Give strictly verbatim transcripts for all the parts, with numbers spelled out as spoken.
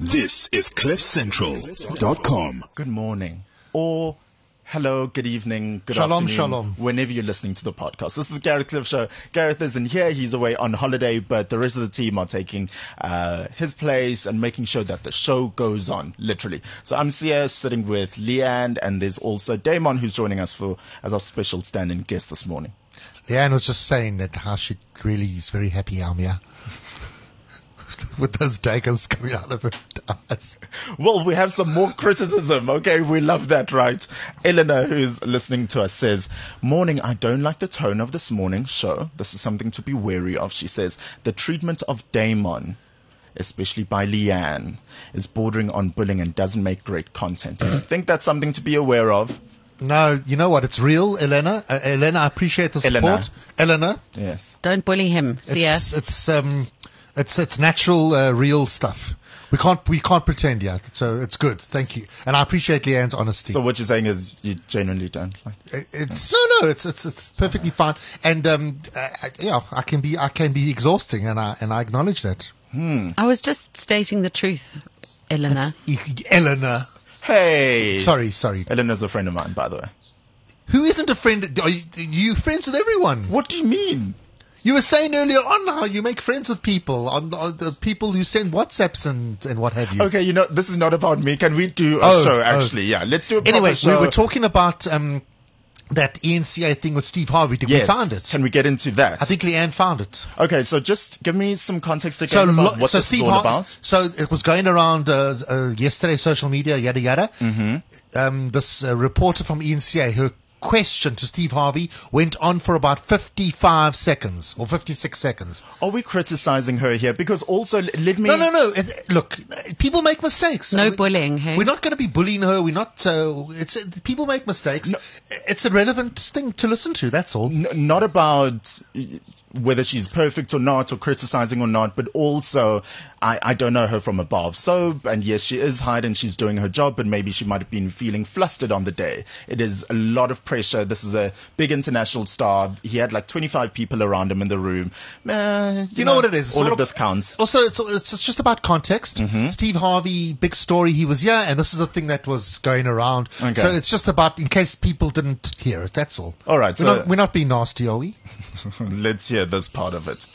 This is cliff central dot com. Good morning. Or hello, good evening, good shalom, afternoon. Shalom, whenever you're listening to the podcast. This is the Gareth Cliff Show. Gareth isn't here. He's away on holiday, but the rest of the team are taking uh, his place and making sure that the show goes on, literally. So I'm Sia, sitting with Leanne, and there's also Damon, who's joining us for as our special stand-in guest this morning. Leanne was just saying that how she really is very happy I'm here. With those daggers coming out of her eyes. Well, we have some more criticism. Okay, we love that, right? Eleanor, who's listening to us, says, "Morning, I don't like the tone of this morning's show. This is something to be wary of." She says, "The treatment of Damon, especially by Leanne, is bordering on bullying and doesn't make great content. Do you think that's something to be aware of?" No, you know what? It's real, Elena. Uh, Elena, I appreciate the support. Eleanor. Eleanor. Yes. Don't bully him. See ya. It's, it's, um, it's, it's natural, uh, real stuff. We can't, we can't pretend yet. So it's good. Thank you. And I appreciate Leanne's honesty. So what you're saying is you genuinely don't like it? It's, no, no, it's, it's, it's perfectly fine. And, um, uh, yeah, I can be, I can be exhausting and I, and I acknowledge that. Hmm. I was just stating the truth, Eleanor. It's, Eleanor. Hey. Sorry, sorry. Eleanor's a friend of mine, by the way. Who isn't a friend? Are you, are you friends with everyone? What do you mean? You were saying earlier on how you make friends with people, on, on the people who send WhatsApps and, and what have you. Okay, you know, this is not about me. Can we do a Oh, show, oh. actually? Yeah, let's do a proper Anyway, show. we were talking about um, that E N C A thing with Steve Harvey. Did Yes. we find it? Can we get into that? I think Leanne found it. Okay, so just give me some context So, again about lo- what so this Steve is all Har- about. So it was going around uh, uh, yesterday, social media, yada yada. Mm-hmm. Um, this uh, reporter from E N C A, her question to Steve Harvey went on for about fifty-five seconds or fifty-six seconds. Are we criticizing her here? Because also, l- let me... No, no, no. It, look, people make mistakes. No We- bullying, hey? We're not going to be bullying her. We're not. Uh, it's uh, people make mistakes. No. It's a relevant thing to listen to. That's all. N- not about uh, whether she's perfect or not, or criticizing or not, but also I, I don't know her from above. So, and yes, she is hired and she's doing her job, but maybe she might have been feeling flustered on the day. It is a lot of pressure. This is a big international star. He had like twenty-five people around him in the room. Uh, you, You know what it is? It's All all of ab- this counts. Also, it's, it's it's just about context. Mm-hmm. Steve Harvey, big story. He was here, and this is a thing that was going around. Okay. So it's just about in case people didn't hear it. That's all. All right, We're, so not, we're not being nasty, are we? let's hear this part of it.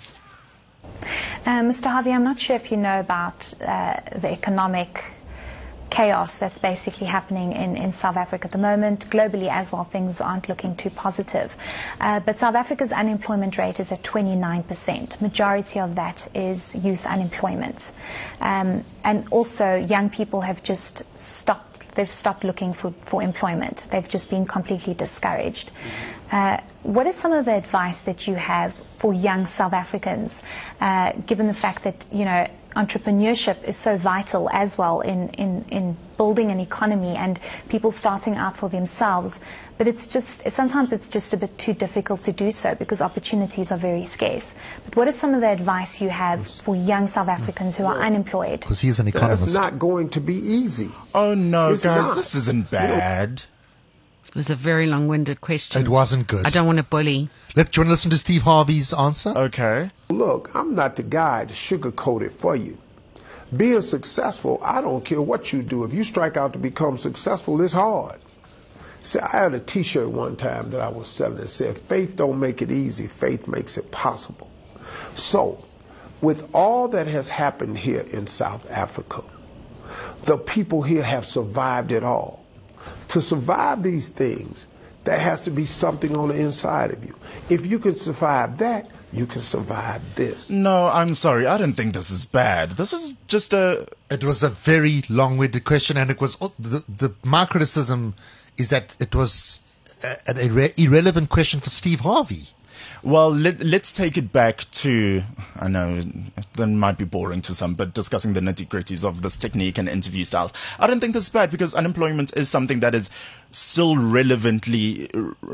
Um, Mister Harvey, I'm not sure if you know about uh, the economic chaos that's basically happening in, in South Africa at the moment. Globally as well, things aren't looking too positive. Uh, but South Africa's unemployment rate is at twenty-nine percent. Majority of that is youth unemployment. Um, and also young people have just stopped. They've stopped looking for, for employment. They've just been completely discouraged. Uh, what is some of the advice that you have for young South Africans, uh, given the fact that, you know, entrepreneurship is so vital as well in, in, in building an economy and people starting out for themselves, but it's just, it, sometimes it's just a bit too difficult to do so because opportunities are very scarce. But what is some of the advice you have for young South Africans who are unemployed? Because he's an That's economist. not going to be easy. Oh no, It's guys, not. this isn't bad. It was a very long-winded question. It wasn't good. I don't want to bully. Let, do you want to listen to Steve Harvey's answer? Okay. Look, I'm not the guy to sugarcoat it for you. Being successful, I don't care what you do. If you strike out to become successful, it's hard. See, I had a T-shirt one time that I was selling that said, "Faith don't make it easy, faith makes it possible." So, with all that has happened here in South Africa, the people here have survived it all. To survive these things, there has to be something on the inside of you. If you can survive that, you can survive this. No, I'm sorry. I don't think this is bad. This is just a... It was a very long-winded question, and it was the, the my criticism is that it was a- an irre- irrelevant question for Steve Harvey. Well, let, let's take it back to, I know that might be boring to some, but discussing the nitty-gritties of this technique and interview styles. I don't think this is bad because unemployment is something that is still relevantly,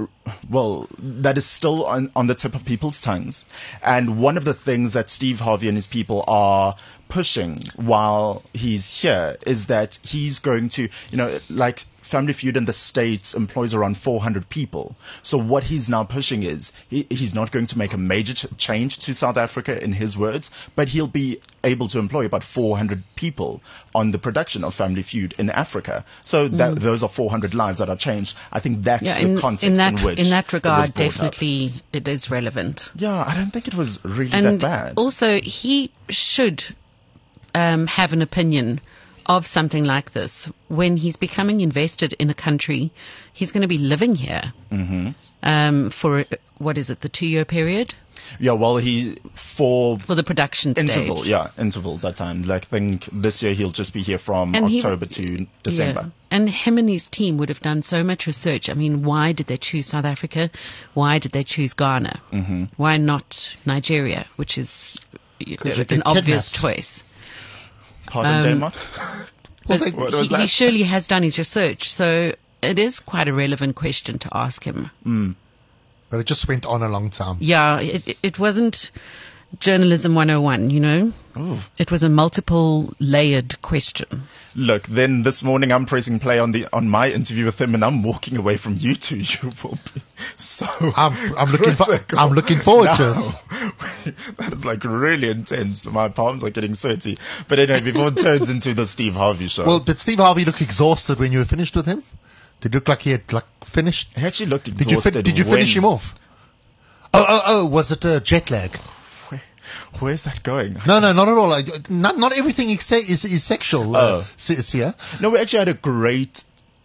well, that is still on, on the tip of people's tongues. And one of the things that Steve Harvey and his people are pushing while he's here is that he's going to, you know, like Family Feud in the States employs around four hundred people. So what he's now pushing is he, he's not going to make a major ch- change to South Africa, in his words, but he'll be able to employ about four hundred people on the production of Family Feud in Africa. So that, mm. those are four hundred lives that are changed. I think that's yeah, the in, context in, that, in which in that regard, it was brought definitely up. It is relevant. Yeah, I don't think it was really and that bad. Also, he should um, have an opinion of something like this. When he's becoming invested in a country, he's going to be living here mm-hmm. um, for, what is it, the two-year period? Yeah, well, he, for... For the production interval, stage. yeah, intervals at time. Like, I think this year he'll just be here from and October he, to December. Yeah. And him and his team would have done so much research. I mean, why did they choose South Africa? Why did they choose Ghana? Mm-hmm. Why not Nigeria, which is an get obvious kidnapped. choice? Pardon, Um, Damon? But they- what was he, he that? surely has done his research, so it is quite a relevant question to ask him. Mm. But it just went on a long time. Yeah, it, it wasn't journalism one oh one, you know? Ooh. It was a multiple layered question. Look, then this morning I'm pressing play on the on my interview with him, and I'm walking away from you two. You will be so. I'm, I'm looking for, critical. I'm looking forward to Now, it. that is like really intense. My palms are getting sweaty. But anyway, before it turns into the Steve Harvey show. Well, did Steve Harvey look exhausted when you were finished with him? Did it look like he had like finished? he actually looked Did you, exhausted. fin- did you when- finish him off? Oh, oh, oh, was it uh, jet lag? Where, where's that going? No, no, not at all. Like, not, not everything is, se- is, is sexual, uh, Oh. Se- Sia. No, we actually had a great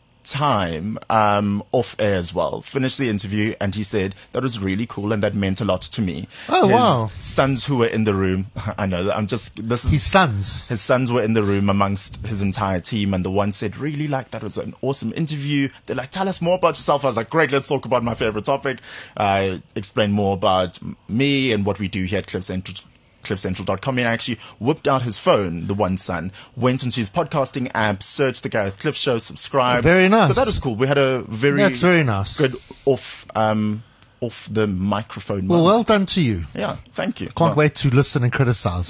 time um, off air as well. Finished the interview, and he said that was really cool, and that meant a lot to me. Oh, his wow. sons who were in the room. I know that I'm just this is His sons. his sons were in the room amongst his entire team, and the one said, really, like, that was an awesome interview. They're like, tell us more about yourself. I was like, great, let's talk about my favorite topic. I explained more about m- me and what we do here at Cliff Central. cliff central dot com, and actually whipped out his phone, the one son, went into his podcasting app, searched the Gareth Cliff Show, subscribed. Very nice. So that was cool. We had a very, That's very nice. good off, um, off the microphone. Well, well moment. done to you. Yeah, thank you. Can't Well, wait to listen and criticize.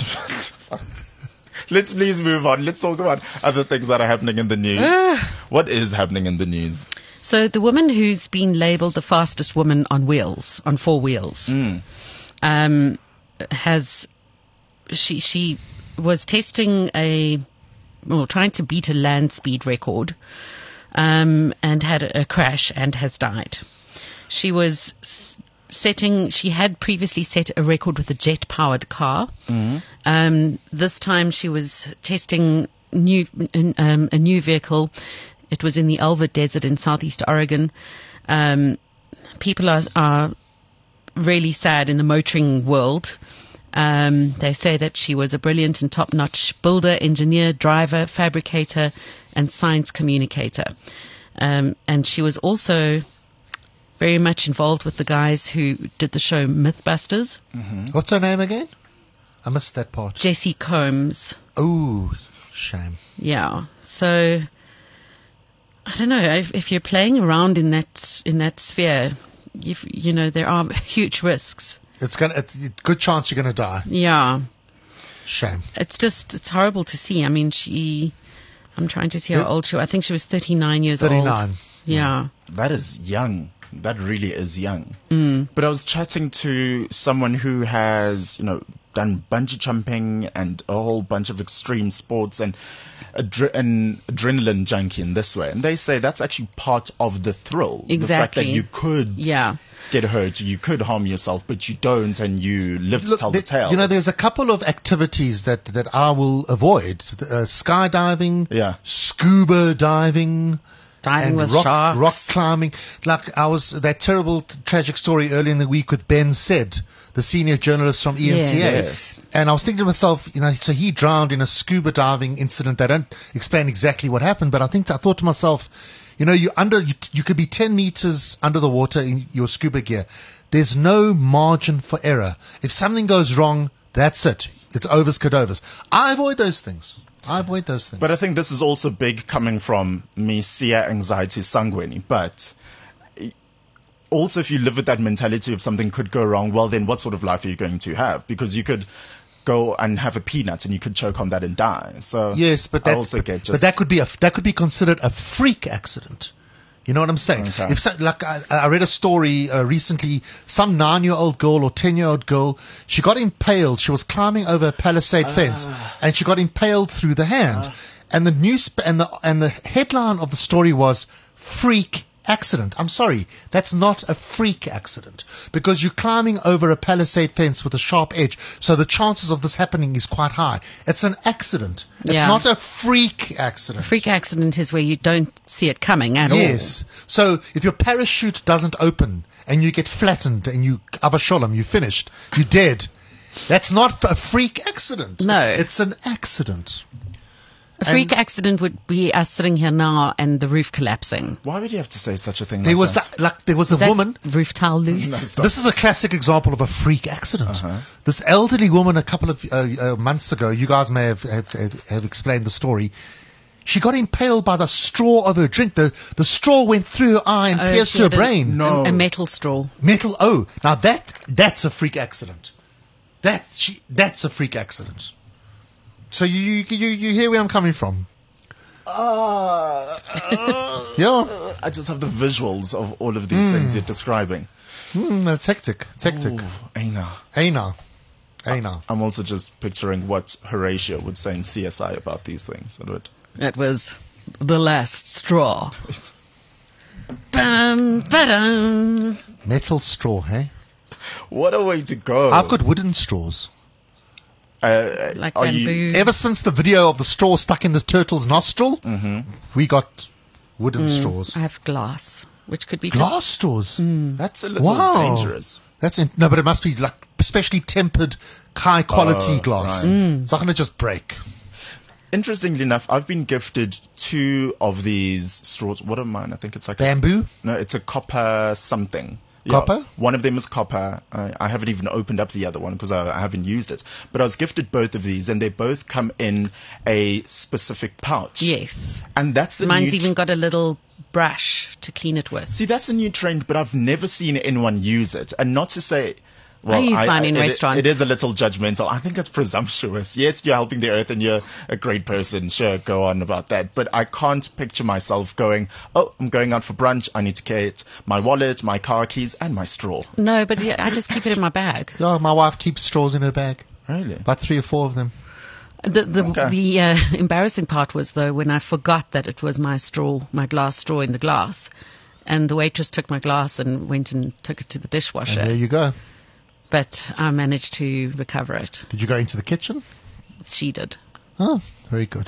Let's please move on. Let's talk about other things that are happening in the news. What is happening in the news? So the woman who's been labelled the fastest woman on wheels, on four wheels, Mm. um, has she she was testing a well trying to beat a land speed record, um, and had a, a crash and has died. She was s- setting. She had previously set a record with a jet powered car. Mm-hmm. Um, this time she was testing new um, a new vehicle. It was in the Elva Desert in southeast Oregon. Um, people are, are really sad in the motoring world. Um, they say that she was a brilliant and top-notch builder, engineer, driver, fabricator, and science communicator. Um, and she was also very much involved with the guys who did the show Mythbusters. What's her name again? I missed that part. Jesse Combs. Oh, shame. Yeah. So I don't know if, if you're playing around in that in that sphere, you you know there are huge risks. It's gonna. It's a good chance you're gonna die. Yeah. Shame. It's just it's horrible to see. I mean, she. I'm trying to see how Yeah. old she was. I think she was thirty-nine years old. Thirty-nine. Yeah. That is young. That really is young. Mm. But I was chatting to someone who has, you know, done bungee jumping and a whole bunch of extreme sports and adre- an adrenaline junkie in this way. And they say that's actually part of the thrill. The fact that Exactly. you could Yeah. get hurt, you could harm yourself, but you don't, and you live to Look, tell there- the tale. You know, there's a couple of activities that, that I will avoid. Uh, skydiving, Yeah. scuba diving, Diving and with rock, sharks. rock climbing. Like I was, that terrible t- tragic story earlier in the week with Ben Said, the senior journalist from E N C A. Yes. And I was thinking to myself, you know, so he drowned in a scuba diving incident. They don't explain exactly what happened, but I think I thought to myself, you know, you under you, you could be ten meters under the water in your scuba gear. There's no margin for error. If something goes wrong, that's it. It's overs cadovers. I avoid those things. I avoid those things. But I think this is also big coming from me, Sia Anxiety Sanguini. But also, if you live with that mentality of something could go wrong, well, then what sort of life are you going to have? Because you could go and have a peanut and you could choke on that and die. So Yes, but I that, also but, get just but that could be a that could be considered a freak accident. You know what I'm saying? Okay. If so, like I, I read a story uh, recently, some nine-year-old girl or ten-year-old girl, she got impaled. She was climbing over a palisade Ah. fence, and she got impaled through the hand. And the news and the and the headline of the story was "Freak Accident." I'm sorry, that's not a freak accident because you're climbing over a palisade fence with a sharp edge, so the chances of this happening is quite high. It's an accident. It's Yeah. not a freak accident. Freak accident is where you don't see it coming at all. Yes. So if your parachute doesn't open and you get flattened and you Abba Shalom, you're finished, you're dead. That's not a freak accident. No. It's an accident. A freak And- accident would be us sitting here now and the roof collapsing. Why would you have to say such a thing? There like was that? that, like there was a Is that woman. roof tile loose. No, stop. This is a classic example of a freak accident. Uh-huh. This elderly woman, a couple of uh, uh, months ago, you guys may have, have, have, have explained the story. She got impaled by the straw of her drink. The the straw went through her eye and Oh, pierced she her had a- brain. No. A, a metal straw. Metal. Oh, now that that's a freak accident. That she that's a freak accident. So you you you, you hear where I'm coming from? Uh, Yeah. I just have the visuals of all of these things you're describing. Hmm, it's hectic. It's hectic. Ooh, Aina. Hey now. Hey now. I'm also just picturing what Horatio would say in C S I about these things. It would. It was the last straw. Bum, ba-dum. Metal straw, hey? What a way to go. I've got wooden straws. Uh, Like are bamboo. you, Ever since the video of the straw stuck in the turtle's nostril, Mm-hmm. we got wooden straws. I have glass, which could be Glass straws. That's a little Wow. dangerous. That's in, no, but it must be like specially tempered, high quality Oh, glass. right. It's not going to just break. Interestingly enough, I've been gifted two of these straws. What are mine? I think it's like a, Bamboo. no, it's a copper something. Copper? One of them is copper. I, I haven't even opened up the other one because I, I haven't used it. But I was gifted both of these, and they both come in a specific pouch. Yes. And that's the Mine's new even got a little brush to clean it with. See, that's a new trend, but I've never seen anyone use it. And not to say, well, I use mine in it- restaurants. It is a little judgmental. I think it's presumptuous. Yes, you're helping the earth and you're a great person. Sure, go on about that. But I can't picture myself going, oh, I'm going out for brunch. I need to get my wallet, my car keys, and my straw. No, but yeah, I just keep it in my bag. Yeah, my wife keeps straws in her bag. Really? About three or four of them. The the, Okay. the uh, embarrassing part was though when I forgot that it was my straw, my glass straw in the glass, and the waitress took my glass and went and took it to the dishwasher. And there you go. But I managed to recover it. Did you go into the kitchen? She did. Oh, very good.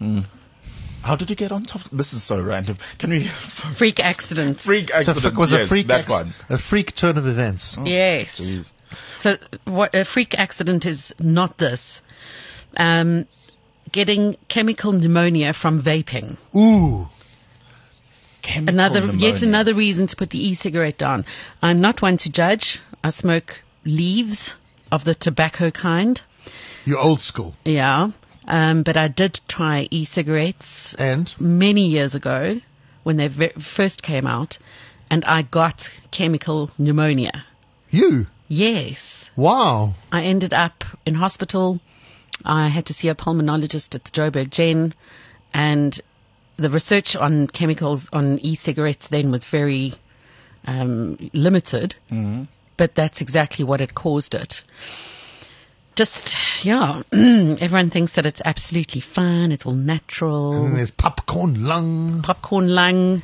How did you get on top? This is so random. Can we... Freak accident. Freak So accident. it was yes, a freak that acc- one. a freak turn of events. Yes. Jeez. So what a freak accident is not this. Um, getting chemical pneumonia from vaping. Ooh. Chemical Another pneumonia. yet another reason to put the e-cigarette down. I'm not one to judge. I smoke leaves of the tobacco kind. You're old school. Yeah. Um, but I did try e-cigarettes And? many years ago when they ve- first came out, and I got chemical pneumonia. You? Yes. Wow. I ended up in hospital. I had to see a pulmonologist at the Joburg Gen, and the research on chemicals on e-cigarettes then was very um, limited, Mhm. but that's exactly what had caused it. Just, yeah, everyone thinks that it's absolutely fine, it's all natural, And there's popcorn lung. popcorn lung,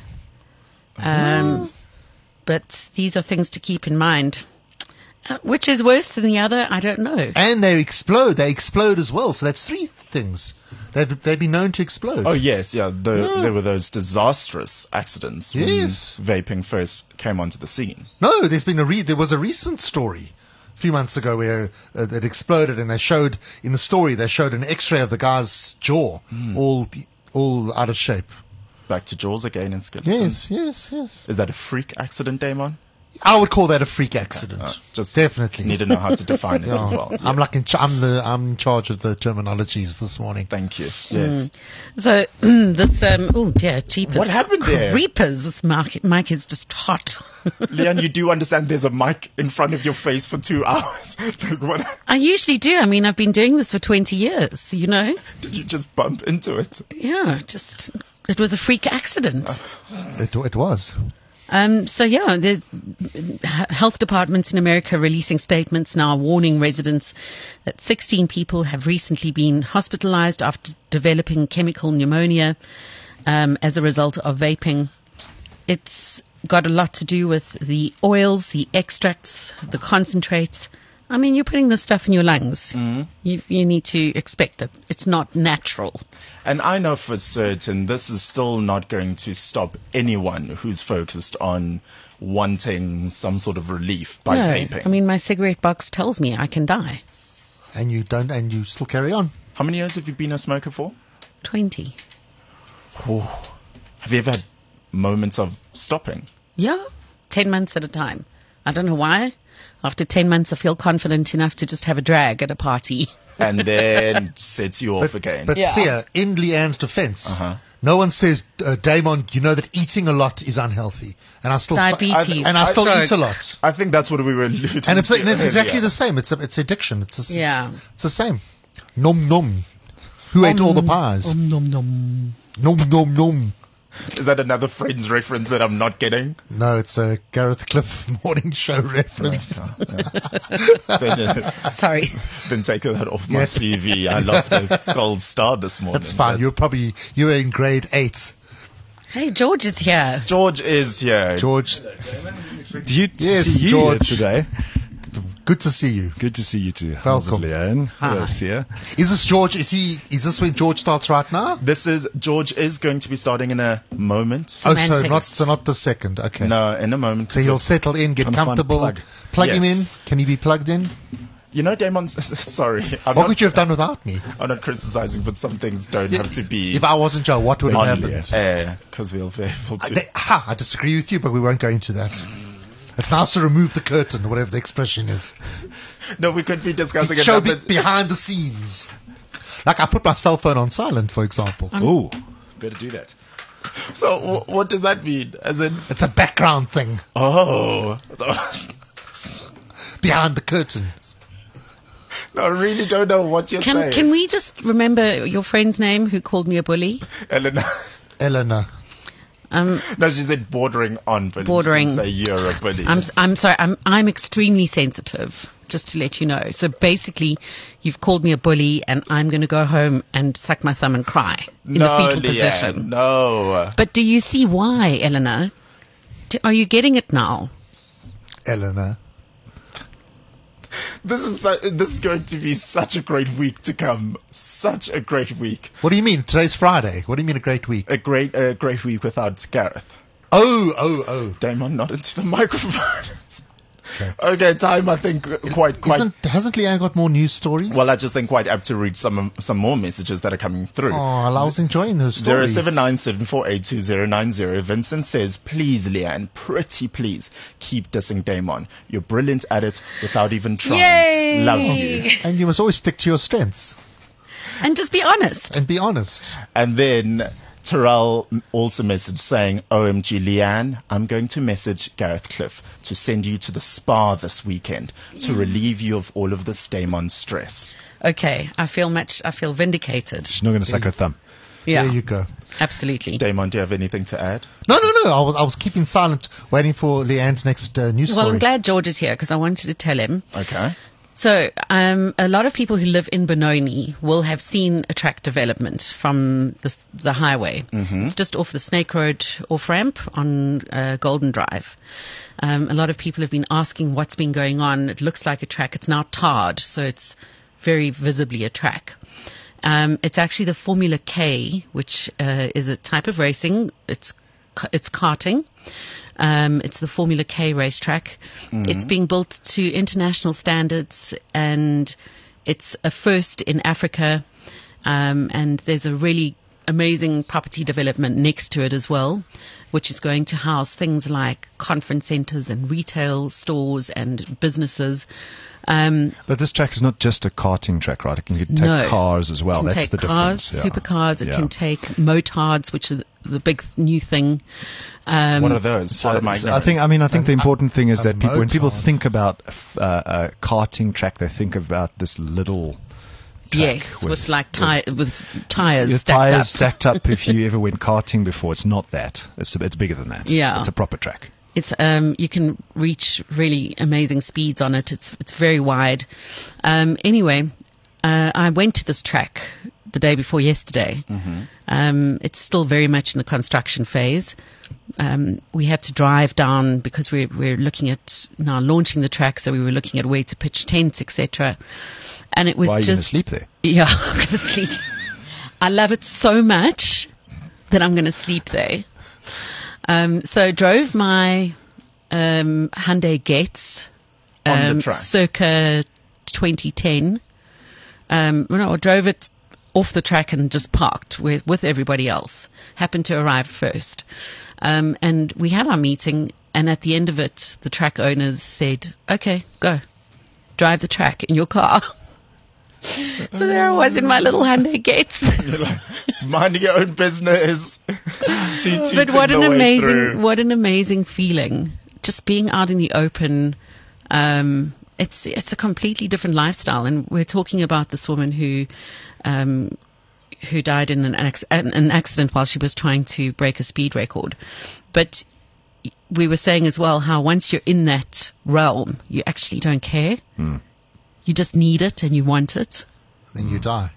um, but these are things to keep in mind. Uh, which is worse than the other, I don't know. And they explode. They explode as well. So that's three things. They've, they've been known to explode. Oh, yes, yeah. The, Yeah. There were those disastrous accidents Yes. when vaping first came onto the scene. No, there's been a re- there was a recent story a few months ago where uh, it exploded, and they showed in the story they showed an X-ray of the guy's jaw, all all out of shape. Back to Jaws again in Skeletons. Yes, yes, yes. Is that a freak accident, Damon? I would call that a freak accident. Uh, just Definitely. need to know how to define it Yeah. as well. I'm like in ch- I'm the I'm in charge of the terminologies this morning. Thank you. Yes. So this, um, oh dear, cheapers. What happened there? Creepers. This mic, mic is just hot. Leon, you do understand there's a mic in front of your face for two hours. Like, what? I usually do. I mean, I've been doing this for twenty years, you know? Did you just bump into it? Yeah, just, it was a freak accident. It it was. Um, so yeah, the h- health departments in America releasing statements now warning residents that sixteen people have recently been hospitalized after developing chemical pneumonia um, as a result of vaping. It's got a lot to do with the oils, the extracts, the concentrates. I mean, you're putting this stuff in your lungs. Mm-hmm. You, you need to expect that it's not natural. And I know for certain this is still not going to stop anyone who's focused on wanting some sort of relief by No, vaping. I mean, my cigarette box tells me I can die. And you don't, and you still carry on. How many years have you been a smoker for? twenty. Oh. Have you ever had moments of stopping? Yeah, ten months at a time. I don't know why. After ten months, I feel confident enough to just have a drag at a party. And then sets you off again. But Yeah. Sia, in Leanne's defense, Uh-huh. no one says, uh, Damon, you know that eating a lot is unhealthy. And I still, Diabetes. and I still Stroke. eat a lot. I think that's what we were alluding And it's, to and it's exactly earlier. the same. It's a, it's addiction. It's, a, Yeah. it's the same. Nom nom. Who ate all the pies? Um, nom, nom. Nom nom nom. Is that another Friends reference that I'm not getting? No, it's a Gareth Cliff morning show reference. then, uh, Sorry. then take that off my Yes. C V. I lost a gold star this morning. That's fine. You're probably, you were in grade eight. Hey, George is here. George is here. George, Do you Yes, see you George. here today? good to see you. Good to see you too. How's it, Welcome. Leanne? Hi. Hello, Sia. Is this George? Is he, is this when George starts right now? This is George is going to be starting in a moment. Oh, so Semantics. not, so not the second. Okay. No, in a moment. So he'll settle in, get Trying to find comfortable. plug. Plug him in. Yes. Can he be plugged in? You know, Damon. Sorry, I'm What not, would you have done without me? I'm not criticizing, but some things don't have to be If I wasn't Joe, what would have on happened? air because we'll be able I, to. they, ha, I disagree with you, but we won't go into that. It's nice to remove the curtain, whatever the expression is. No, we could be discussing Show another. be- behind the scenes. Like I put my cell phone on silent, for example. Ooh, better do that. So, w- what does that mean? As in, It's a background thing oh, behind the curtain. no, I really don't know what you're Can saying. can we just remember your friend's name who called me a bully? Eleanor. Eleanor. Um, No, she said bordering on, but Bordering. Say you're a bully. I'm s- I'm sorry. I'm I'm extremely sensitive. Just to let you know. So basically, you've called me a bully, and I'm going to go home and suck my thumb and cry in no, the fetal Leanne, position. No. But do you see why, Eleanor? Do, are you getting it now? Eleanor. This is su- this is going to be such a great week to come. Such a great week. What do you mean? Today's Friday. What do you mean a great week? A great a great week without Gareth. Oh, oh, oh. Damon, not into the microphone. Okay. Okay, time. I think uh, quite quite. Isn't, hasn't Leanne got more news stories? Well, I just think quite apt to read some some more messages that are coming through. oh, I was enjoying those Zero stories. seven nine seven four eight two zero nine zero. Vincent says, "Please, Leanne, pretty please, keep dissing Damon. You're brilliant at it without even trying. Yay! Love you." And you must always stick to your strengths And just be honest. and be honest. And then Terrell also messaged saying, O M G Leanne, I'm going to message Gareth Cliff to send you to the spa this weekend to relieve you of all of this Damon stress. Okay, I feel much. I feel vindicated. She's not going to suck her thumb. Yeah, There you go. absolutely. Damon, do you have anything to add? No, no, no. I was, I was keeping silent, waiting for Leanne's next uh, news Well, story. I'm glad George is here because I wanted to tell him. Okay. So, um, a lot of people who live in Benoni will have seen a track development from the, the highway. Mm-hmm. It's just off the Snake Road off ramp on uh, Golden Drive. Um, a lot of people have been asking what's been going on. It looks like a track. It's now tarred, so it's very visibly a track. Um, it's actually the Formula K, which uh, is a type of racing. It's ca- it's karting. Um, it's the Formula K racetrack. It's being built to international standards, and it's a first in Africa. Um, and there's a really amazing property development next to it as well, which is going to house things like conference centres and retail stores and businesses. Um, But this track is not just a karting track, right? It can take No. cars as well. It can That's take the cars, difference. Yeah. supercars. It Yeah. can take motards, which are the, the big new thing. Um, What are those? So, Pardon my so I think, I ignorance. mean, I think the important thing is a that people, when people motard. think about uh, a karting track, they think about this little track yes, with, like ti- with, tires your stacked tires up. stacked up. If you ever went karting before, it's not that. It's it's bigger than that. Yeah. It's a proper track. It's um, you can reach really amazing speeds on it. It's it's very wide. Um, anyway, uh, I went to this track the day before yesterday. Mm-hmm. Um, it's still very much in the construction phase. Um, we had to drive down because we're we're looking at now launching the track, so we were looking at where to pitch tents, et cetera. And it was Why are you going to just sleep there? yeah, I'm going to sleep. I love it so much that I'm going to sleep there. Um, so drove my um, Hyundai Getz On the um, track. circa twenty ten. Um, no, I drove it off the track and just parked with, with everybody else. Happened to arrive first. Um, and we had our meeting, and at the end of it, the track owners said, okay, go. Drive the track in your car. So there I was in my little Hyundai Getz. You're like, minding your own business. Toot, But tooting what an the way amazing, through. what an amazing feeling! Just being out in the open. Um, it's it's a completely different lifestyle, and we're talking about this woman who, um, who died in an, acc- an accident while she was trying to break a speed record. But we were saying as well how once you're in that realm, you actually don't care. Hmm. You just need it and you want it. Then you die.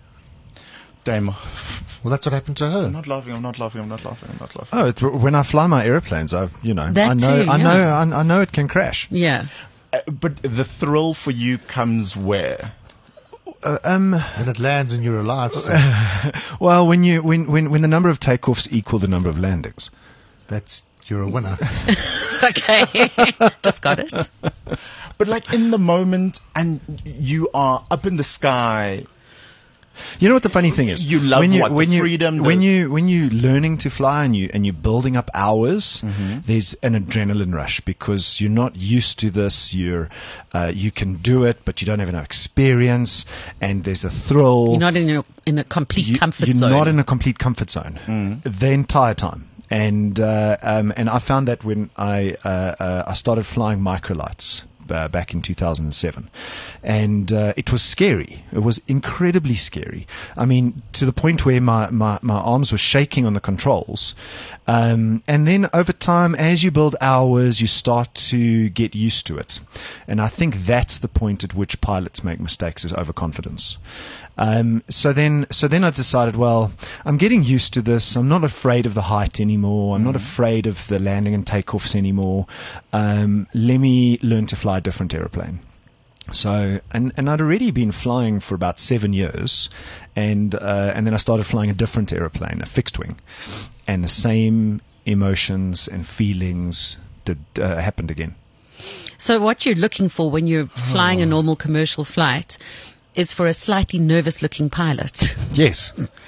Damn. Well, that's what happened to her. I'm not laughing, I'm not laughing, I'm not laughing, I'm not laughing. Oh, it's, when I fly my airplanes, I you know That I know too, I yeah. know I, I know it can crash. Yeah. Uh, but the thrill for you comes where? Uh, um. And it lands and you're alive. So Well, when you when, when when the number of takeoffs equal the number of landings. that's you're a winner. Okay. Just got it. But like in the moment, and you are up in the sky. You know what the funny thing is? You love when you, what? The when you, freedom, the- When you when you learning to fly and you and you're building up hours, Mm-hmm. there's an adrenaline rush because you're not used to this. You're uh, you can do it, but you don't have enough experience, and there's a thrill. You're not in a in a complete You- comfort you're zone. not in a complete comfort zone Mm. the entire time. And uh, um, and I found that when I uh, uh, I started flying microlights uh, back in two thousand seven, and uh, it was scary. It was incredibly scary. I mean, to the point where my, my, my arms were shaking on the controls. Um, and then over time, as you build hours, you start to get used to it. And I think that's the point at which pilots make mistakes, is overconfidence. Um, so then, so then I decided, well, I'm getting used to this. I'm not afraid of the height anymore. I'm not afraid of the landing and takeoffs anymore. Um, let me learn to fly a different aeroplane. So, and, and I'd already been flying for about seven years, and uh, and then I started flying a different aeroplane, a fixed wing, and the same emotions and feelings did uh, happened again. So what you're looking for when you're flying Oh. a normal commercial flight is for a slightly nervous-looking pilot, Yes.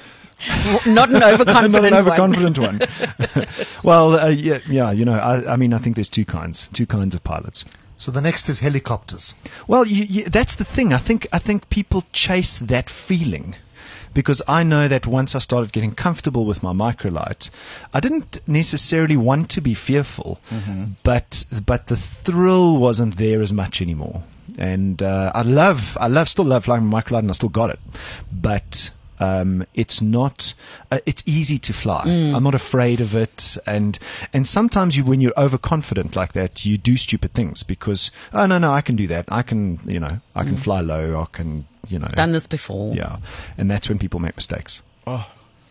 not an overconfident Not an one. overconfident one. Well, uh, yeah, yeah, you know, I, I mean, I think there's two kinds, two kinds of pilots. So the next is helicopters. Well, you, you, that's the thing. I think I think people chase that feeling, because I know that once I started getting comfortable with my microlight, I didn't necessarily want to be fearful, but but the thrill wasn't there as much anymore. And uh, I love, I love, still love flying my microlight, and I still got it, but. Um, it's not. Uh, it's easy to fly. I'm not afraid of it, and and sometimes you, when you're overconfident like that, you do stupid things because oh no no I can do that. I can you know I can fly low. I can you know Done this before. yeah, and that's when people make mistakes. Oh.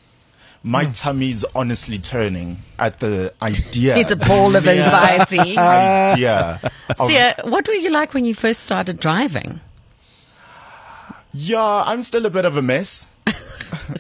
My tummy's honestly turning at the idea. It's a ball of anxiety. idea. of- See, uh, what were you like when you first started driving? yeah, I'm still a bit of a mess.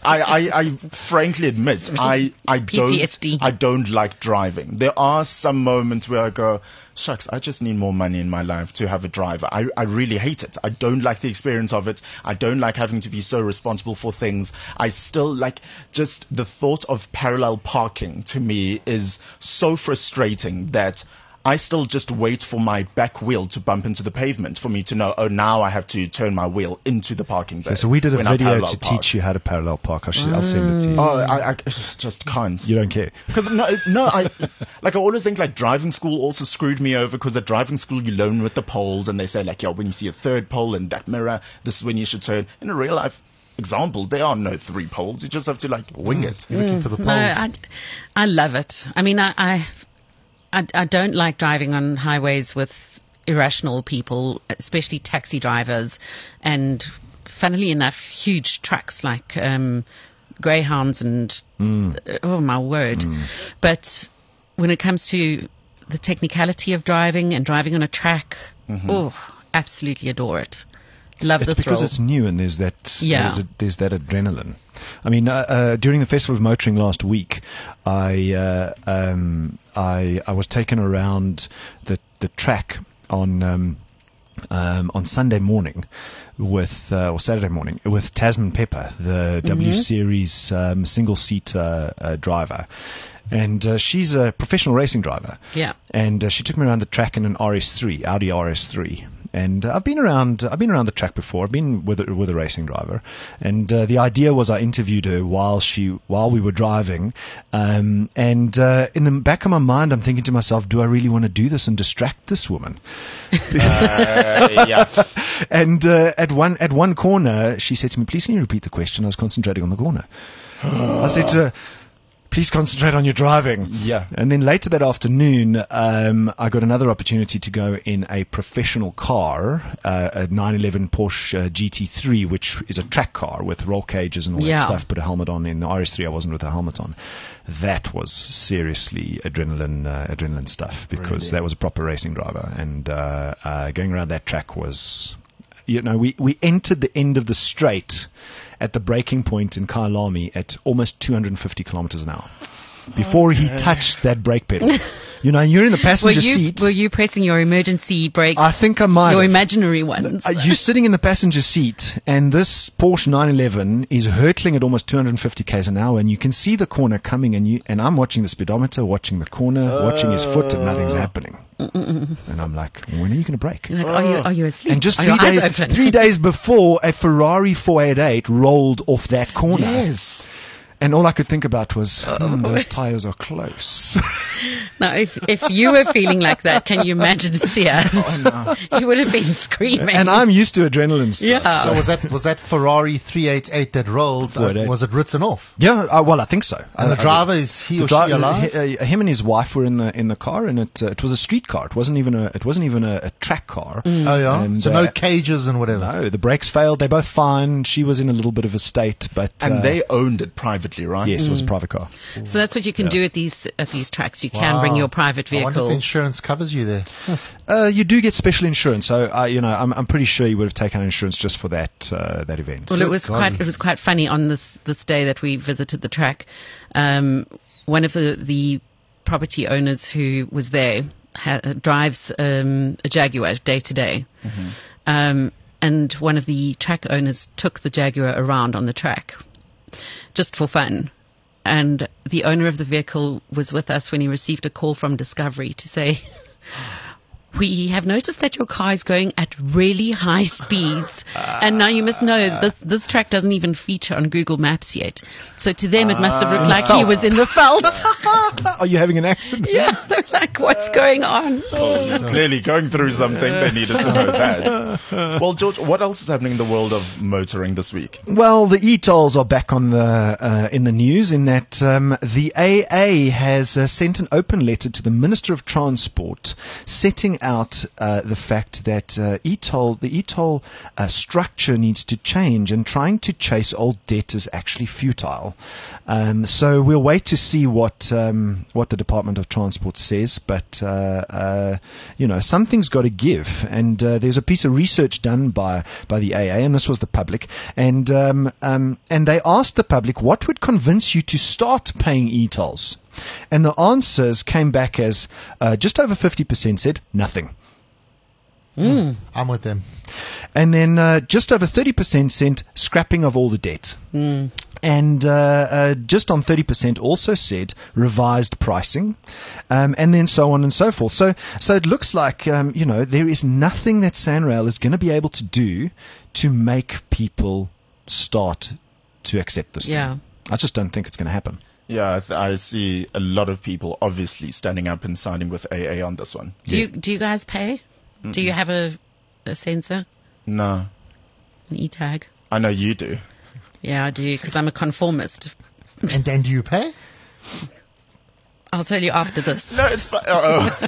I, I, I frankly admit, I, I P T S D. don't, I don't like driving. There are some moments where I go, shucks, I just need more money in my life to have a driver. I, I really hate it. I don't like the experience of it. I don't like having to be so responsible for things. I still like just the thought of parallel parking to me is so frustrating that I still just wait for my back wheel to bump into the pavement for me to know, oh, now I have to turn my wheel into the parking bay. Okay, so we did a when I video parallel to park. teach you how to parallel park. I should, I'll send it to you. Oh, I, I just can't. You don't care. 'Cause no, no, I like I always think like driving school also screwed me over because at driving school you learn with the poles and they say like, yeah, when you see a third pole in that mirror, this is when you should turn. In a real life example, there are no three poles. You just have to like wing it. You're looking for the poles. No, I, I love it. I mean, I, I, I, I don't like driving on highways with irrational people, especially taxi drivers, and funnily enough, huge trucks like um, Greyhounds and Mm. uh, oh my word. Mm. But when it comes to the technicality of driving and driving on a track, Mm-hmm. oh, absolutely adore it. Love It's the because thrill. it's new and there's that Yeah. there's, a, there's that adrenaline. I mean, uh, uh, during the Festival of Motoring last week, I uh, um, I I was taken around the the track on um, um, on Sunday morning with uh, or Saturday morning with Tasman Pepper, the W Series um, single seat uh, uh, driver. And uh, she's a professional racing driver. Yeah. And uh, she took me around the track in an R S three, Audi R S three. And uh, I've been around. I've been around the track before. I've been with a, with a racing driver, and uh, the idea was I interviewed her while she while we were driving. Um, and uh, in the back of my mind, I'm thinking to myself, do I really want to do this and distract this woman? Uh, yeah. And uh, at one at one corner, she said to me, "Please, can you repeat the question?" I was concentrating on the corner. I said to her, "Please concentrate on your driving." Yeah. And then later that afternoon, um, I got another opportunity to go in a professional car, uh, a nine eleven Porsche uh, G T three, which is a track car with roll cages and all Yeah. that stuff. Put a helmet on. In the R S three, I wasn't with a helmet on. That was seriously adrenaline, uh, adrenaline stuff because Really? that was a proper racing driver, and uh, uh, going around that track was. You know, we, we entered the end of the straight at the breaking point in Kyalami at almost two hundred fifty kilometers an hour before he touched that brake pedal. You know, and you're in the Were passenger you seat. were you pressing your emergency brake? I think I might. your have. imaginary ones. Uh, you're sitting in the passenger seat, and this Porsche nine eleven is hurtling at almost two hundred fifty k's an hour, and you can see the corner coming, and you and I'm watching the speedometer, watching the corner, watching his foot, and nothing's happening. And I'm like, when are you going to brake? You're like, are you are you asleep? And just Are three your eyes days, open? three days before, a Ferrari four eighty-eight rolled off that corner. Yes. And all I could think about was, hmm, those tires are close. Now, if if you were feeling like that, can you imagine Sia? You would have been screaming. And I'm used to adrenaline stuff. Yeah. So was that was that Ferrari three eighty-eight that rolled? Uh, Four eighty-eight. was it written off? Yeah, uh, well, I think so. And Uh, the driver is he the or dri- she alive? h- uh, him and his wife were in the in the car, and it uh, it was a street car. It wasn't even a it wasn't even a, a track car. Oh yeah. And, so uh, no cages and whatever. No, the brakes failed. They're both fine. She was in a little bit of a state, but And uh, they owned it privately, right? yes, it was a private car. so that's what you can do at these at these tracks. You can Wow. bring your private I wonder if vehicle. the insurance covers you there. Uh, you do get special insurance, so uh, you know I'm I'm pretty sure you would have taken out insurance just for that uh, that event. Well, it was golly. quite it was quite funny on this this day that we visited the track. Um, one of the the property owners who was there ha- drives um, a Jaguar day to day, um, and one of the track owners took the Jaguar around on the track just for fun. And the owner of the vehicle was with us when he received a call from Discovery to say, "We have noticed that your car is going at really high speeds, and now you must know this, this track doesn't even feature on Google Maps yet. So to them, it must have looked like he was in the Veld." Are you having an accident? Yeah, they're like, "What's going on?" Oh, clearly going through something. They needed to know that. Well, George, what else is happening in the world of motoring this week? Well, the e-tolls are back on the uh, in the news in that um, the A A has uh, sent an open letter to the Minister of Transport setting out uh, the fact that uh, e-toll, the e-toll uh, structure needs to change, and trying to chase old debt is actually futile. Um, so we'll wait to see what um, what the Department of Transport says, but uh, uh, you know, something's got to give. And uh, there's a piece of research done by by the A A, and this was the public, and um, um, and they asked the public what would convince you to start paying e-tolls. And the answers came back as uh, just over fifty percent said nothing. Mm. I'm with them. And then uh, just over thirty percent said scrapping of all the debt. Mm. And uh, uh, just on thirty percent also said revised pricing, um, and then so on and so forth. So, so it looks like um, you know, there is nothing that SANRAL is going to be able to do to make people start to accept this. Yeah. thing. I just don't think it's going to happen. Yeah, I, th- I see a lot of people obviously standing up and siding with A A on this one. Do you do you guys pay? Mm-mm. Do you have a, a sensor? No. An e-tag? I know you do. Yeah, I do, because I'm a conformist. And then do you pay? I'll tell you after this. No, it's fine. Oh.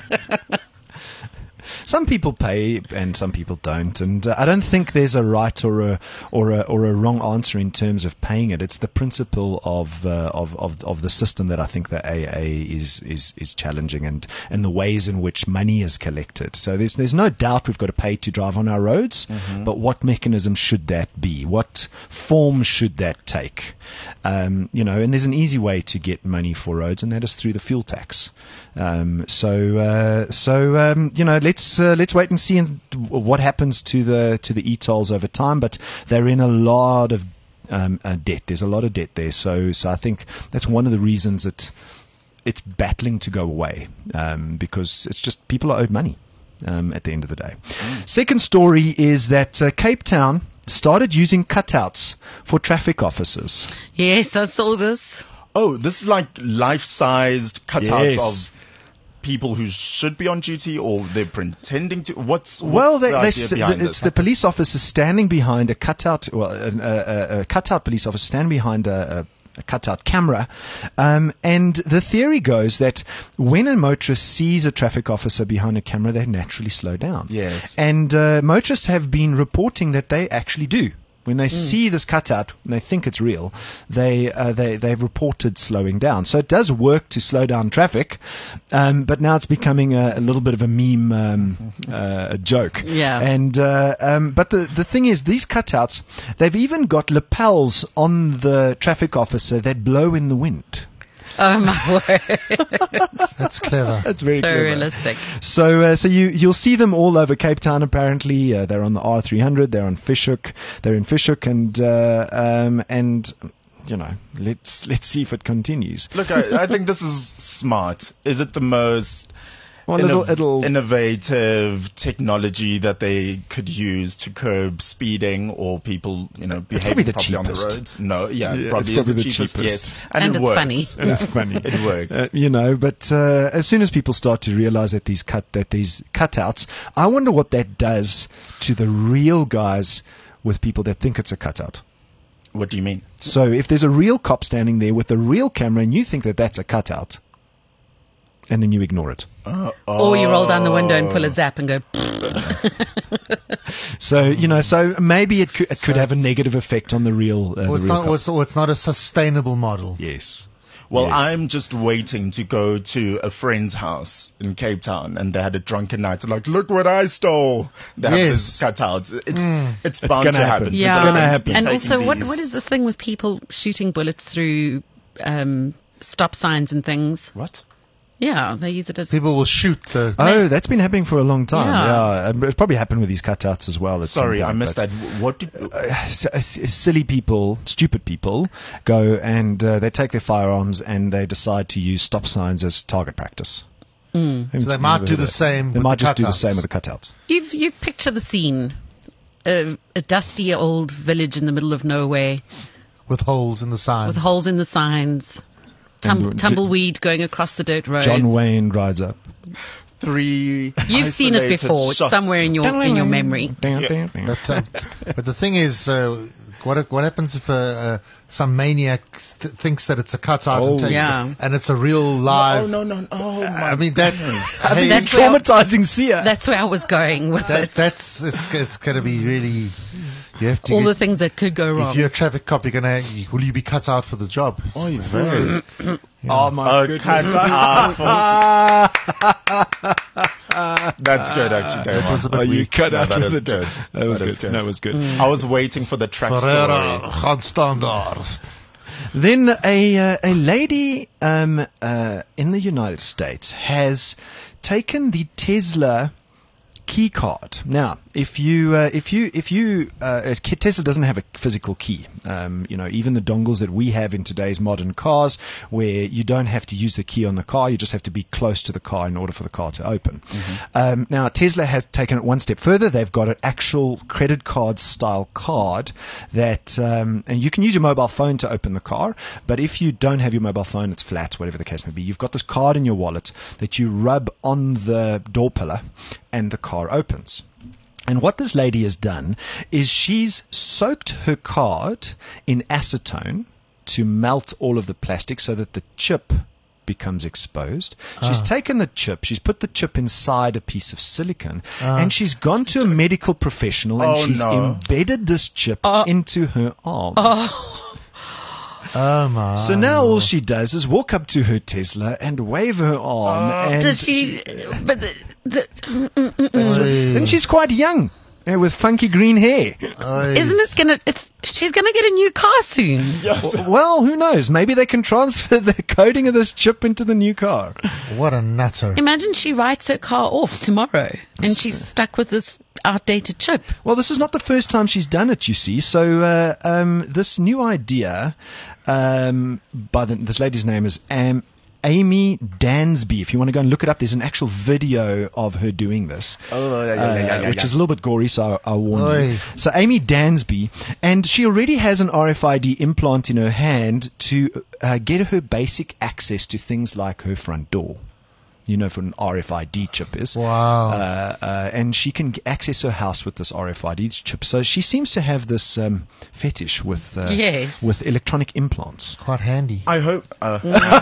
Some people pay and some people don't, and uh, I don't think there's a right or a or a or a wrong answer in terms of paying it. It's the principle of uh, of, of of the system that I think the A A is is is challenging, and and the ways in which money is collected. So there's there's no doubt we've got to pay to drive on our roads, mm-hmm. but what mechanism should that be? What form should that take? Um, you know, and there's an easy way to get money for roads, and that is through the fuel tax. Um, so uh, so um, you know, let's uh, let's wait and see what happens to the to the e-tolls over time. But they're in a lot of um, uh, debt. There's a lot of debt there. So so I think that's one of the reasons that it's battling to go away, um, because it's just people are owed money um, at the end of the day. Mm. Second story is that uh, Cape Town started using cutouts for traffic officers. Yes, I saw this. Oh, this is like life-sized cutouts Yes. of people who should be on duty, or they're pretending to. What's, what's well, they, the they, idea s- behind it's this? the police officer standing behind a cutout, well, a, a, a cutout police officer standing behind a, a, a cutout camera, um, and the theory goes that when a motorist sees a traffic officer behind a camera, they naturally slow down. Yes. And uh, motorists have been reporting that they actually do. When they mm. see this cutout and they think it's real, they uh, they they've reported slowing down. So it does work to slow down traffic, um, but now it's becoming a, a little bit of a meme um, uh, a joke. Yeah. And uh, um, but the the thing is, these cutouts, they've even got lapels on the traffic officer that blow in the wind. Oh my word! That's clever. That's very so clever. realistic. So, uh, so you you'll see them all over Cape Town. Apparently, uh, they're on the R three hundred. They're on Fishhook. They're in Fishhook, and uh, um, and you know, let's let's see if it continues. Look, I, I think this is smart. Is it the most Well, innov- it'll, it'll innovative technology that they could use to curb speeding or people, you know, probably behaving the properly on the cheapest. roads? No, yeah, Yeah, probably, it's probably is the, the cheapest, cheapest. yes. And, And it it's works. funny. And it's funny. It works. Uh, you know, but uh, as soon as people start to realize that these cut that these cutouts, I wonder what that does to the real guys with people that think it's a cutout. What do you mean? So if there's a real cop standing there with a real camera and you think that that's a cutout, and then you ignore it. Uh, Or you roll down the window and pull a zap and go. So, you know, so maybe it could, it So could have a it's- negative effect on the real, uh, Or the it's, real not, cop. or it's, or it's not a sustainable model. Yes. Well, Yes. I'm just waiting to go to a friend's house in Cape Town, and they had a drunken night. They're like, look what I stole. They have Yes. this cutout. It's Mm. it's It's bound gonna to happen. happen. Yeah. It's gonna going to happen. be And taking also, what these- what is the thing with people shooting bullets through um, stop signs and things? What? Yeah, they use it as. People will shoot the. Oh, that's been happening for a long time. Yeah. Yeah, Um, it's probably happened with these cutouts as well. at some Sorry, I point, missed but- that. What did... Uh, s- s- silly people, stupid people, go and uh, they take their firearms and they decide to use stop signs as target practice. Mm. So they might do the same They with might the just do the cutouts. same with the cutouts. You've you picture the scene, a, a dusty old village in the middle of nowhere With holes in the signs. with holes in the signs, tum- And J- tumbleweed going across the dirt road. John Wayne rides up. three. You've seen it isolated before. It's shots. somewhere in your in your memory. But, uh, but the thing is, uh, what what happens if uh, uh, some maniac th- thinks that it's a cutout Oh, and, takes yeah. it, and it's a real live? Oh no no! Oh my! I mean that. I mean, hey, That's where- traumatizing Sia. That's where I was going with that it. that's it's it's going to be really. You have to. All get- the things that could go if wrong. you're a traffic cop, you're gonna. Will you be cut out for the job? Oh, you very. Oh my Oh, goodness. cut out. That's good, actually. Damon. was a bit Oh, you weak. cut No, out that with is it. good. That was That is good. That was good. I was waiting for the track Ferreira, story. gaan staan daar. Then a uh, a lady um, uh, in the United States has taken the Tesla key card. Now, if you uh, if you if you uh, Tesla doesn't have a physical key. Um, you know, even the dongles that we have in today's modern cars, where you don't have to use the key on the car, you just have to be close to the car in order for the car to open. Um, now, Tesla has taken it one step further. They've got an actual credit card style card that, um, and you can use your mobile phone to open the car. But if you don't have your mobile phone, it's flat, whatever the case may be. You've got this card in your wallet that you rub on the door pillar, and the car opens. And what this lady has done is she's soaked her card in acetone to melt all of the plastic so that the chip becomes exposed. She's taken the chip, she's put the chip inside a piece of silicone, and she's gone to a medical professional and Oh, she's no. embedded this chip into her arm. Oh my. So now all she does is walk up to her Tesla and wave her arm. and Does she? But the, the, Oi. And she's quite young, uh, with funky green hair. Oi. isn't it gonna? It's she's gonna get a new car soon. W- Well, who knows? Maybe they can transfer the coding of this chip into the new car. What a nutter. Imagine she writes her car off tomorrow, and she's stuck with this outdated chip. Well, this is not the first time she's done it, you see. So uh, um, this new idea um, by the, this lady's name is Am- Amy Dansby. If you want to go and look it up, there's an actual video of her doing this. Oh, yeah, yeah, yeah, yeah, uh, yeah, which yeah. is a little bit gory, so I, I warn Oi. you. So Amy Dansby, and she already has an R F I D implant in her hand to uh, get her basic access to things like her front door. You know, what an R F I D chip is. Wow. Uh, uh, and she can g- access her house with this R F I D chip. So she seems to have this um, fetish with uh, Yes. with electronic implants. Quite handy. I hope. Uh,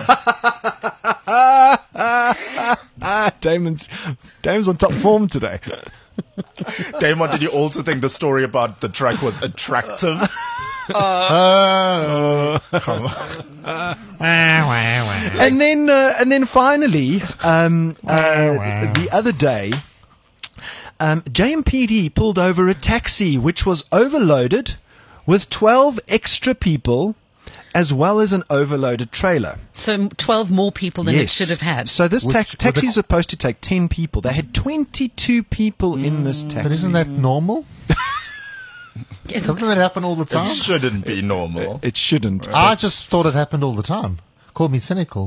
Ah, Damon's Damon's on top form today. Damon, did you also think the story about the track was attractive? Oh. Come on. And then uh, and then finally, um, uh, the other day, um, J M P D pulled over a taxi which was overloaded with twelve extra people, as well as an overloaded trailer. So twelve more people than it should have had. So this Which- ta- with the- taxi is supposed to take ten people. They had twenty-two people in this taxi. But isn't that normal? Doesn't that happen all the It time? shouldn't be normal. It shouldn't. I just thought it happened all the time. Call me cynical.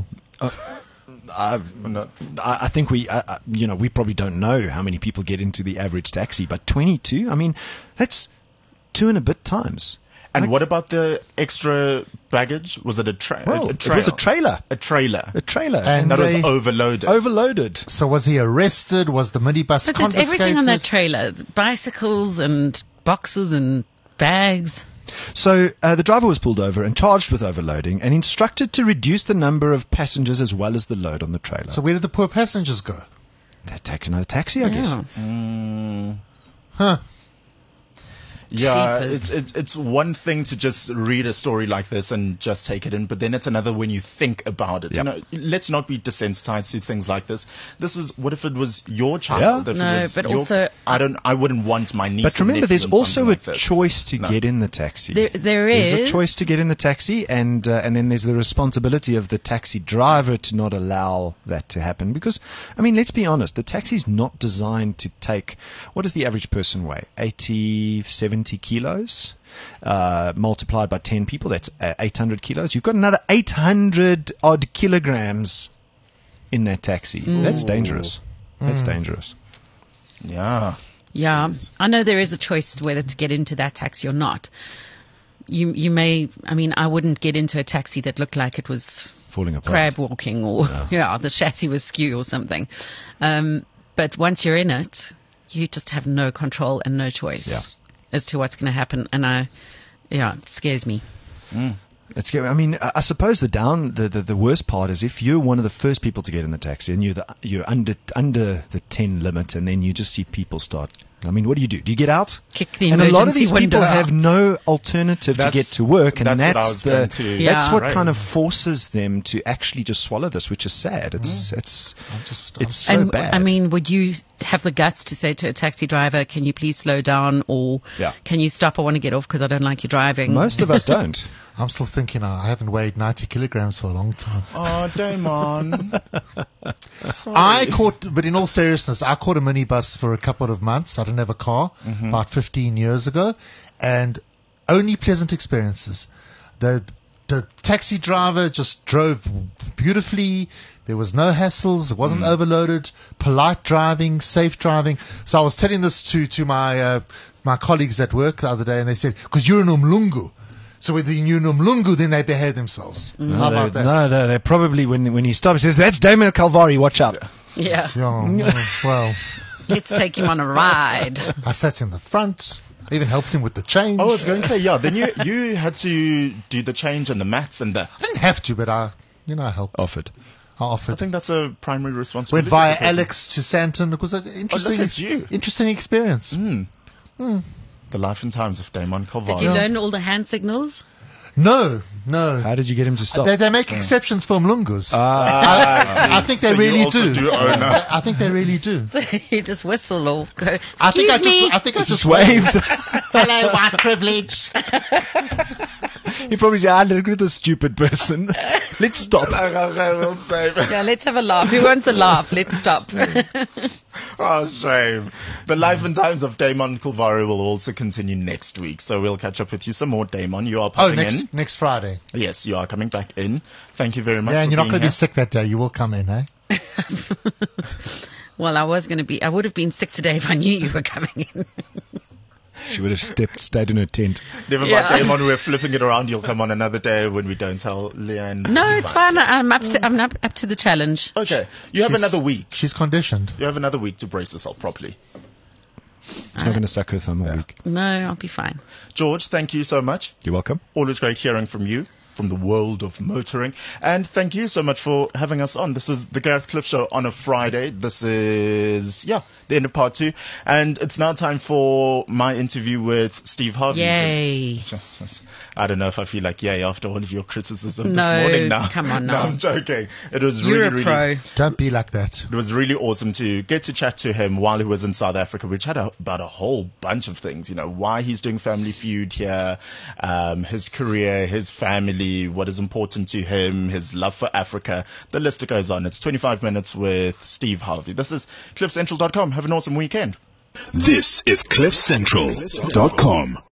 I, I I think we, uh, uh, you know, we probably don't know how many people get into the average taxi, but twenty-two, I mean, that's two and a bit times. And what about the extra baggage? Was it a, tra- Well, a, a it was a trailer. A trailer. A trailer. And that was they- overloaded. overloaded. So was he arrested? Was the minibus But it's confiscated? everything on that trailer: bicycles and boxes and bags. So uh, the driver was pulled over and charged with overloading and instructed to reduce the number of passengers as well as the load on the trailer. So where did the poor passengers go? They'd take another taxi, I guess. Yeah. Mm, Huh. yeah, Cheapers. it's, it's it's one thing to just read a story like this and just take it in, but then it's another when you think about it. Yep. You know, let's not be desensitized to things like this. This is what if it was your child? Yeah. If it No, was but your- also- I don't. I wouldn't want my niece. But or remember, nephew there's in also something a like this. choice to No. get in the taxi. There, there There's is. a choice to get in the taxi, and uh, and then there's the responsibility of the taxi driver to not allow that to happen. Because, I mean, let's be honest, the taxi's not designed to take, what does the average person weigh? eighty, seventy kilos? Uh, multiplied by ten people, that's uh, eight hundred kilos. You've got another eight hundred odd kilograms in that taxi. That's dangerous. That's dangerous. Yeah. Yeah, I know there is a choice whether to get into that taxi or not. You you may, I mean, I wouldn't get into a taxi that looked like it was falling apart. crab walking, or yeah. yeah, the chassis was skew or something. Um, but once you're in it, you just have no control and no choice Yeah. as to what's going to happen. And I, yeah, it scares me. Mm. It's scary. I mean, I I suppose the down, the, the, the worst part is if you're one of the first people to get in the taxi and you're the, you're under under the ten limit, and then you just see people start. I mean, what do you do? Do you get out? Kick the And a lot of emergency these window people out. have no alternative to That's- get to work, and that's that's, what I was the, going to- Yeah. that's what Right. kind of forces them to actually just swallow this, which is sad. It's it's I'm just, I'm it's so and bad. I mean, would you have the guts to say to a taxi driver, "Can you please slow down," or Yeah. "Can you stop? I want to get off because I don't like you driving." most of us don't. I'm still thinking uh, I haven't weighed ninety kilograms for a long time. Oh, Damon. Sorry. I caught, but in all seriousness, I caught a minibus for a couple of months. I didn't have a car about fifteen years ago, and only pleasant experiences. The the taxi driver just drove beautifully. There was no hassles. It wasn't overloaded. Polite driving, safe driving. So I was telling this to to my uh, my colleagues at work the other day, and they said, "Because you're in Umlungu." So when you're in Umlungu, then they behave themselves. How No, about they, that? no, they, they probably when when he stops, he says, "That's Damon Calvari. Watch out." Yeah, Yeah, well, let's take him on a ride. I sat in the front. I even helped him with the change. I was going to say, yeah, then you, you had to do the change and the maths and the... I didn't have to, but I, you know, I helped. Offered. I offered. I think that's a primary responsibility. Went via of the person. Alex to Santon. It was an interesting, at you. interesting experience. Mm. The life and times of Damon Did Calvari. you learn all the hand signals? No, no. How did you get him to stop? They, they make exceptions for Mlungus. Ah, I, I think so they you really also do. do own a- I think they really do. You just whistle or go. I think I "Excuse me." just, I think I just waved. Hello, white privilege. He probably said, "Ah, look at this stupid person. Let's stop." I will say. Yeah, let's have a laugh. Who wants a laugh? Let's stop. Oh, shame. The life and times of Damon Calvari will also continue next week, so we'll catch up with you some more, Damon. You are Oh, popping next in. next Friday. Yes, you are coming back in. Thank you very much. Yeah, and for you're not being going to here. be sick that day. You will come in, eh? Well, I was going to be. I would have been sick today if I knew you were coming in. She would have stepped, stayed in her tent. Never mind, Yeah. Damon. We're flipping it around. You'll come on another day when we don't tell Leanne. No, it's fine. I'm up to. I'm up, up to the challenge. Okay, you have She's- another week. She's conditioned. You have another week to brace yourself properly. She's not going to suck her thumb all week. No, I'll be fine. George, thank you so much. You're welcome. Always great hearing from you, from the world of motoring. And thank you so much for having us on. This is the Gareth Cliff Show on a Friday. This is, yeah, the end of part two. And it's now time for my interview with Steve Harvey. Yay! I don't know if I feel like yay after all of your criticism No, this morning now. come on No, now. I'm joking. It was You're really, a really pro. Don't be like that. It was really awesome to get to chat to him while he was in South Africa, which had a, about a whole bunch of things, you know, why he's doing Family Feud here, um, his career, his family, what is important to him, his love for Africa. The list goes on. It's twenty-five minutes with Steve Harvey. This is cliff central dot com. Have an awesome weekend. This is cliff central dot com.